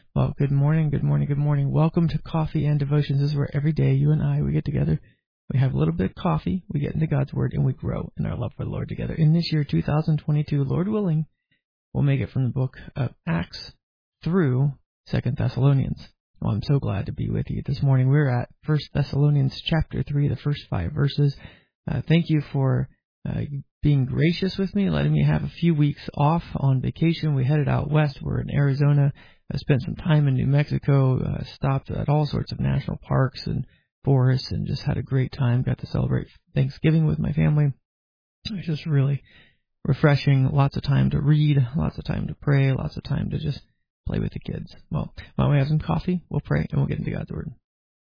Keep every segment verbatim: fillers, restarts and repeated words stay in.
Well, good morning, good morning, good morning. Welcome to Coffee and Devotions. This is where every day you and I, we get together, we have a little bit of coffee, we get into God's Word, and we grow in our love for the Lord together. In this year, two thousand twenty-two, Lord willing, we'll make it from the book of Acts through Second Thessalonians. Well, I'm so glad to be with you this morning. We're at First Thessalonians chapter three, the first five verses. Uh, thank you for uh, being gracious with me, letting me have a few weeks off on vacation. We headed out west. We're in Arizona. I spent some time in New Mexico, uh, stopped at all sorts of national parks and forests, and just had a great time. Got to celebrate Thanksgiving with my family. It was just really refreshing. Lots of time to read, lots of time to pray, lots of time to just play with the kids. Well, why don't we have some coffee? We'll pray, and we'll get into God's Word.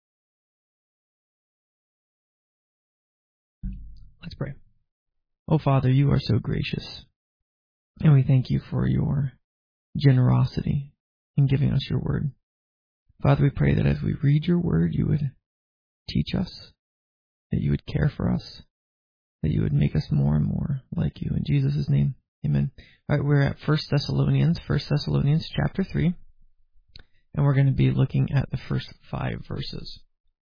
Let's pray. Oh, Father, you are so gracious, and we thank you for your generosity in giving us your Word. Father, we pray that as we read your Word, you would teach us, that you would care for us, that you would make us more and more like you. In Jesus' name, amen. All right, we're at First Thessalonians, First Thessalonians chapter three, and we're going to be looking at the first five verses.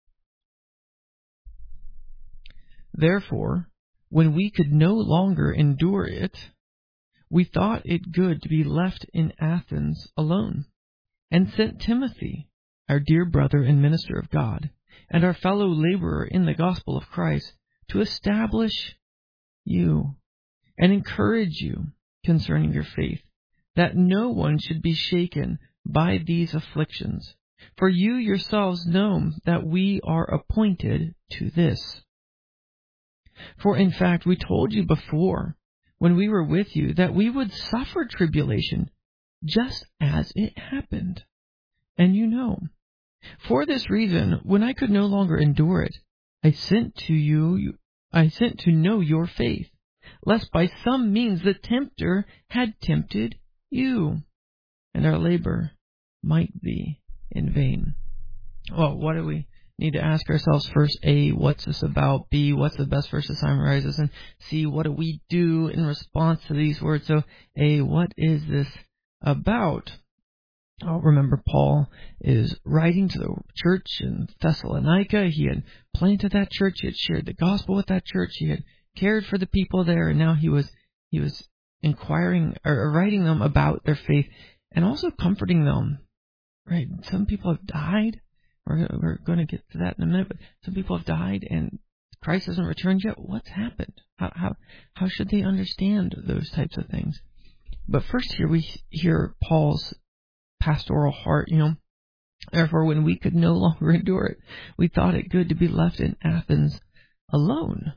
Therefore, when we could no longer endure it, we thought it good to be left in Athens alone, and sent Timothy, our dear brother and minister of God, and our fellow laborer in the gospel of Christ, to establish you and encourage you concerning your faith, that no one should be shaken by these afflictions. For you yourselves know that we are appointed to this. For in fact, we told you before, when we were with you, that we would suffer tribulation, just as it happened. And you know. For this reason, when I could no longer endure it, I sent to you, I sent to know your faith, lest by some means the tempter had tempted you, and our labor might be in vain. Well, what do we need to ask ourselves? First, A, what's this about? B, what's the best verse to summarize this? And C, what do we do in response to these words? So, A, what is this about? Oh, remember, Paul is writing to the church in Thessalonica. He had planted that church. He had shared the gospel with that church. He had cared for the people there, and now he was he was inquiring or writing them about their faith and also comforting them. Right? Some people have died. We're, we're going to get to that in a minute, but some people have died and Christ hasn't returned yet. What's happened? How how how should they understand those types of things? But first here we hear Paul's pastoral heart, you know. Therefore, when we could no longer endure it, we thought it good to be left in Athens alone.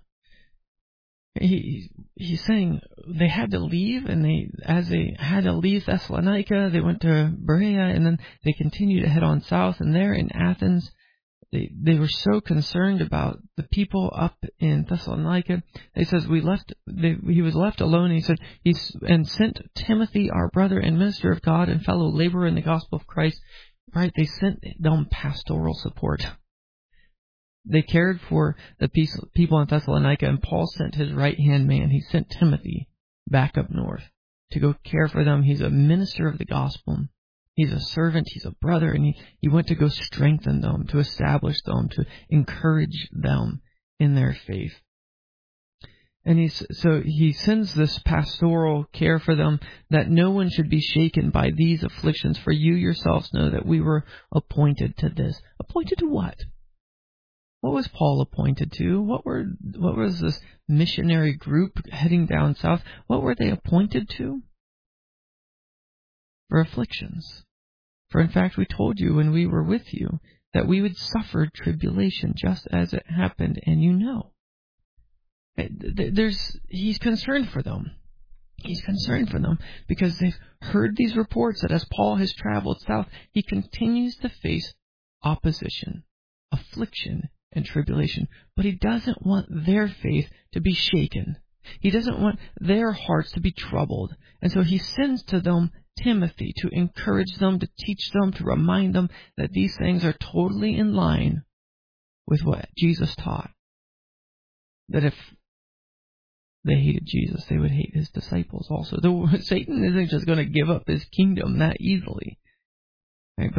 He he's saying they had to leave, and they as they had to leave Thessalonica, they went to Berea, and then they continued to head on south. And there in Athens, they they were so concerned about the people up in Thessalonica. He says we left. They, he was left alone. And he said he and sent Timothy, our brother and minister of God and fellow laborer in the gospel of Christ. Right? They sent them pastoral support. They cared for the people in Thessalonica, and Paul sent his right-hand man. He sent Timothy back up north to go care for them. He's a minister of the gospel. He's a servant. He's a brother, and he, he went to go strengthen them, to establish them, to encourage them in their faith. And he's, so he sends this pastoral care for them, that no one should be shaken by these afflictions. For you yourselves know that we were appointed to this. Appointed to what? What was Paul appointed to? What were what was this missionary group heading down south? What were they appointed to? For afflictions. For in fact, we told you when we were with you that we would suffer tribulation, just as it happened, and you know. There's he's concerned for them. He's concerned for them because they've heard these reports that as Paul has traveled south, he continues to face opposition, affliction, and tribulation. But he doesn't want their faith to be shaken. He doesn't want their hearts to be troubled. And so he sends to them Timothy to encourage them, to teach them, to remind them that these things are totally in line with what Jesus taught. That if they hated Jesus, they would hate his disciples also. The, Satan isn't just going to give up his kingdom that easily. Right?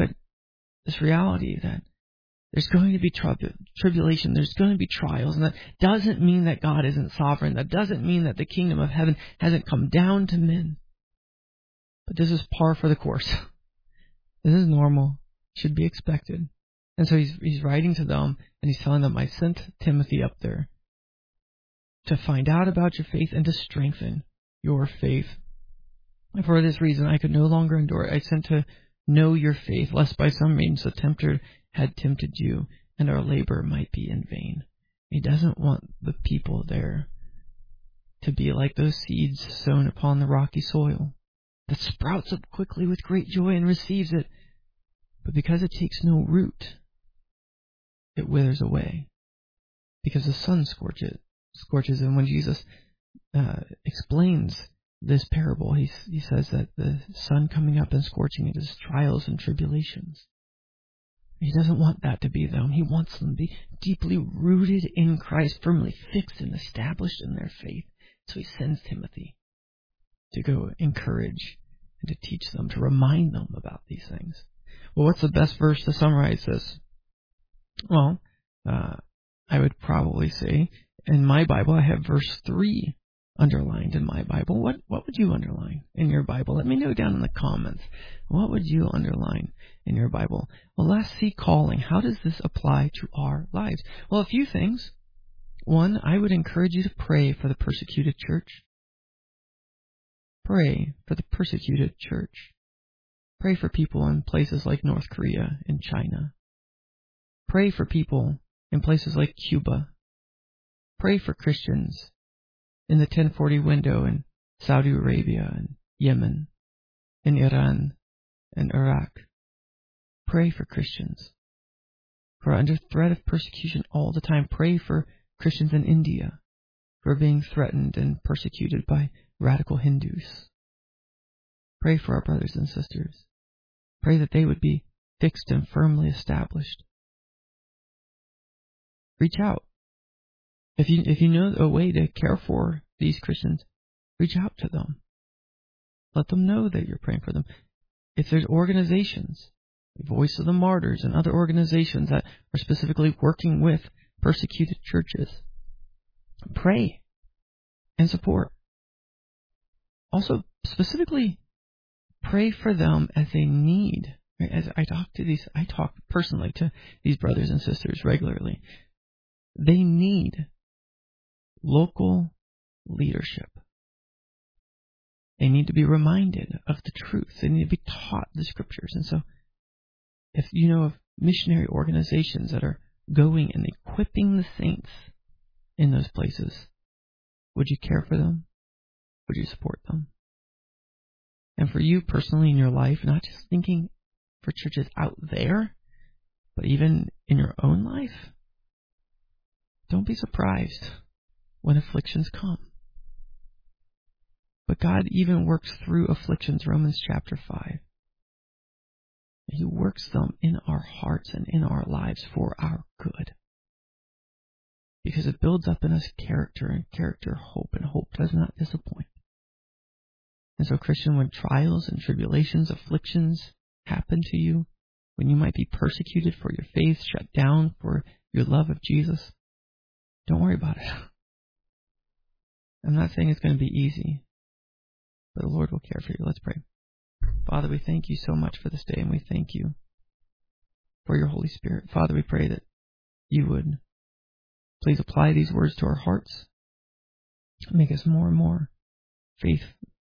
this reality that there's going to be trib- tribulation, there's going to be trials, and that doesn't mean that God isn't sovereign. That doesn't mean that the kingdom of heaven hasn't come down to men. But this is par for the course. This is normal, should be expected. And so he's he's writing to them, and he's telling them, I sent Timothy up there to find out about your faith and to strengthen your faith. And for this reason, I could no longer endure it. I sent to know your faith, lest by some means the tempter had tempted you, and our labor might be in vain. He doesn't want the people there to be like those seeds sown upon the rocky soil that sprouts up quickly with great joy and receives it, but because it takes no root, it withers away, because the sun scorches it. Scorches, and when Jesus uh, explains this parable, he he says that the sun coming up and scorching it is trials and tribulations. He doesn't want that to be them. He wants them to be deeply rooted in Christ, firmly fixed and established in their faith. So he sends Timothy to go encourage and to teach them, to remind them about these things. Well, what's the best verse to summarize this? Well, uh, I would probably say, in my Bible, I have verse three underlined in my Bible. What what would you underline in your Bible? Let me know down in the comments. What would you underline in your Bible? Well, let's see calling. How does this apply to our lives? Well, a few things. One, I would encourage you to pray for the persecuted church. Pray for the persecuted church. Pray for people in places like North Korea and China. Pray for people in places like Cuba. Pray for Christians in the ten forty window in Saudi Arabia and Yemen, in Iran and Iraq. Pray for Christians who are under threat of persecution all the time. Pray for Christians in India who are being threatened and persecuted by radical Hindus. Pray for our brothers and sisters. Pray that they would be fixed and firmly established. Reach out. If you if you know a way to care for these Christians, reach out to them. Let them know that you're praying for them. If there's organizations, Voice of the Martyrs and other organizations that are specifically working with persecuted churches, pray and support. Also, specifically, pray for them as they need. As I talk to these, I talk personally to these brothers and sisters regularly. They need local leadership. They need to be reminded of the truth. They need to be taught the scriptures. And so, if you know of missionary organizations that are going and equipping the saints in those places, would you care for them? Would you support them? And for you personally in your life, not just thinking for churches out there, but even in your own life, don't be surprised when afflictions come. But God even works through afflictions, Romans chapter five. He works them in our hearts and in our lives for our good. Because it builds up in us character, and character hope, and hope does not disappoint. And so, Christian, when trials and tribulations, afflictions happen to you, when you might be persecuted for your faith, shut down for your love of Jesus, don't worry about it. I'm not saying it's going to be easy, but the Lord will care for you. Let's pray. Father, we thank you so much for this day, and we thank you for your Holy Spirit. Father, we pray that you would please apply these words to our hearts. Make us more and more faith,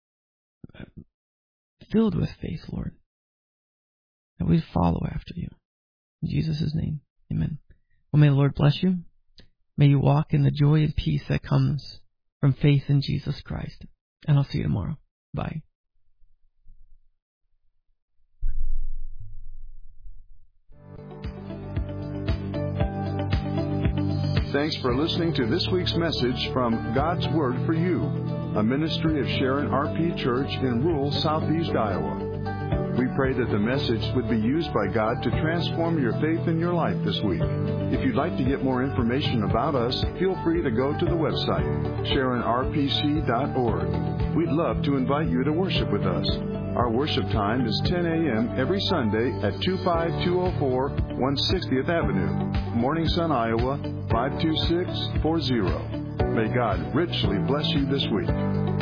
filled with faith, Lord, that we follow after you. In Jesus' name, amen. Well, may the Lord bless you. May you walk in the joy and peace that comes from faith in Jesus Christ. And I'll see you tomorrow. Bye. Thanks for listening to this week's message from God's Word for You, a ministry of Sharon R P Church in rural southeast Iowa. We pray that the message would be used by God to transform your faith in your life this week. If you'd like to get more information about us, feel free to go to the website, sharon r p c dot org. We'd love to invite you to worship with us. Our worship time is ten a.m. every Sunday at two five two oh four one hundred sixtieth Avenue, Morning Sun, Iowa, five two six four zero. May God richly bless you this week.